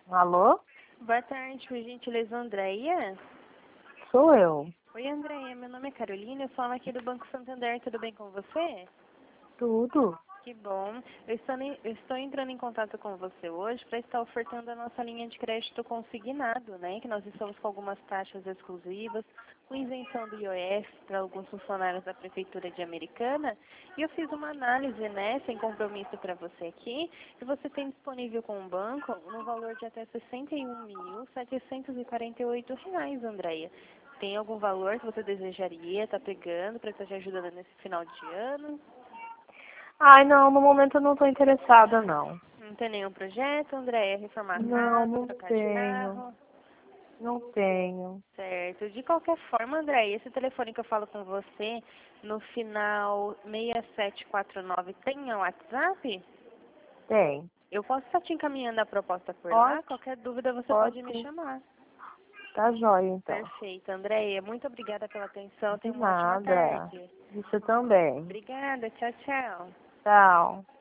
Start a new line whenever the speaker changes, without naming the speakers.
Alô?
Boa tarde, por gentileza, Andréia.
Sou eu.
Oi, Andréia, meu nome é Carolina, eu falo aqui do Banco Santander, tudo bem com você?
Tudo?
Que bom. Eu estou entrando em contato com você hoje para estar ofertando a nossa linha de crédito consignado, né? Que nós estamos com algumas taxas exclusivas, com isenção do IOF para alguns funcionários da Prefeitura de Americana. E eu fiz uma análise, né, sem compromisso para você aqui, e você tem disponível com o banco no valor de até R$ 61.748, Andréia. Tem algum valor que você desejaria estar pegando para estar te ajudando nesse final de ano?
Ai, não, no momento eu não tô interessada, não.
Não tem nenhum projeto, André? Reformar a
Não,
casa,
não
trocar de
tenho.
carro?
Não tenho.
Certo. De qualquer forma, André, esse telefone que eu falo com você, no final 6749, tem o WhatsApp?
Tem.
Eu posso estar te encaminhando a proposta por lá?
Pode?
Qualquer dúvida você
Pode
pode me
sim.
chamar.
Tá jóia, então.
Perfeito, Andréia. Muito obrigada pela atenção.
De
Tenha uma ótima
nada.
tarde.
Você também.
Obrigada. Tchau, tchau.
Tchau.